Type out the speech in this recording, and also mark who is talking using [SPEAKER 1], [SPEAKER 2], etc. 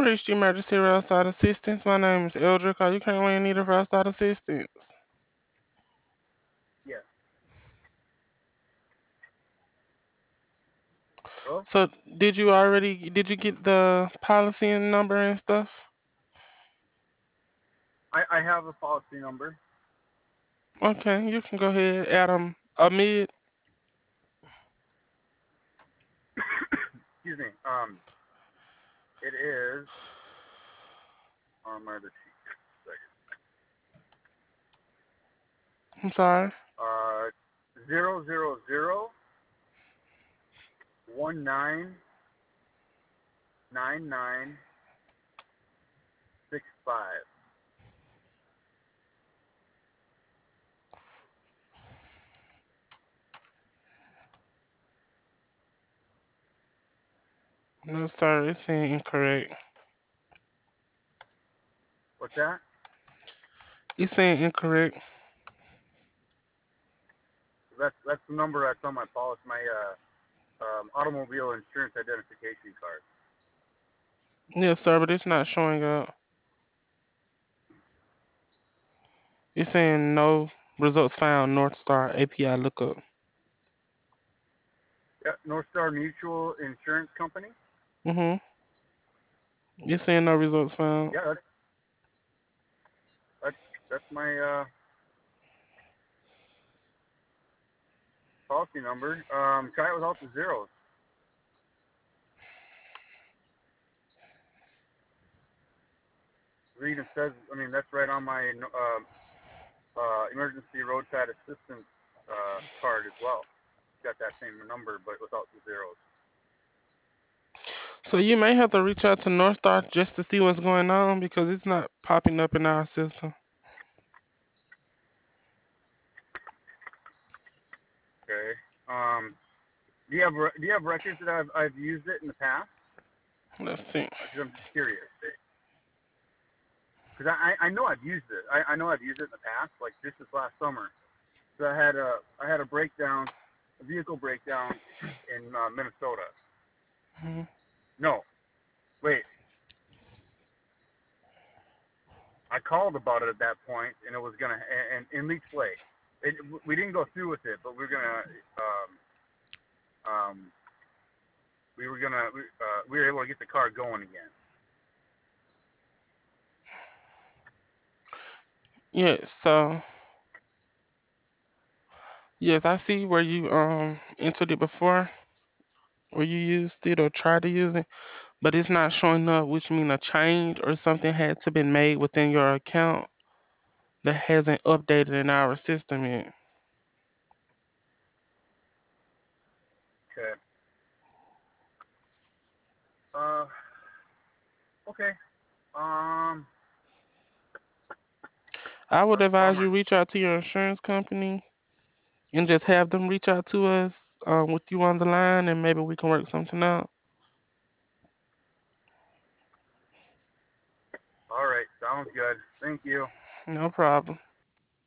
[SPEAKER 1] reached emergency roadside assistance. My name is Eldrick. Are you currently in need of roadside assistance?
[SPEAKER 2] Yes. Hello?
[SPEAKER 1] So, did you get the policy and number and stuff?
[SPEAKER 2] I have a policy number.
[SPEAKER 1] Okay, you can go ahead, Adam Amid.
[SPEAKER 2] Excuse me. It is on my receipt. Second.
[SPEAKER 1] I'm sorry.
[SPEAKER 2] 000199965.
[SPEAKER 1] No, sir, it's saying incorrect.
[SPEAKER 2] What's that?
[SPEAKER 1] It's saying incorrect.
[SPEAKER 2] That's the number that's on my policy, my automobile insurance identification card.
[SPEAKER 1] Yes, sir, but it's not showing up. It's saying no results found. North Star API lookup.
[SPEAKER 2] Yeah, North Star Mutual Insurance Company.
[SPEAKER 1] Mhm. It's saying no results found.
[SPEAKER 2] Yeah, that's that's my policy number. Try it without the zeros. It even says, I mean, that's right on my emergency roadside assistance card as well. It's got that same number, but without the zeros.
[SPEAKER 1] So you may have to reach out to North Star just to see what's going on because it's not popping up in our system.
[SPEAKER 2] Okay. Um, do you have records that I've used it in the past?
[SPEAKER 1] Let's see.
[SPEAKER 2] Because I'm just curious. Because I know I've used it. I know I've used it in the past, like just this last summer. So I had a breakdown, a vehicle breakdown in Minnesota.
[SPEAKER 1] Mhm.
[SPEAKER 2] No, wait. I called about it at that point, and it was gonna and in Leech Lake. We didn't go through with it, but um, we were able to get the car going again.
[SPEAKER 1] Yes. So yes, I see where you entered it before, where you used it or tried to use it, but it's not showing up, which means a change or something had to be made within your account that hasn't updated in our system yet.
[SPEAKER 2] Okay. Uh. Okay. Um.
[SPEAKER 1] I would
[SPEAKER 2] That's a
[SPEAKER 1] advise
[SPEAKER 2] bummer.
[SPEAKER 1] you reach out to your insurance company and just have them reach out to us with you on the line, and maybe we can work something out.
[SPEAKER 2] All right. Sounds good. Thank you.
[SPEAKER 1] No problem.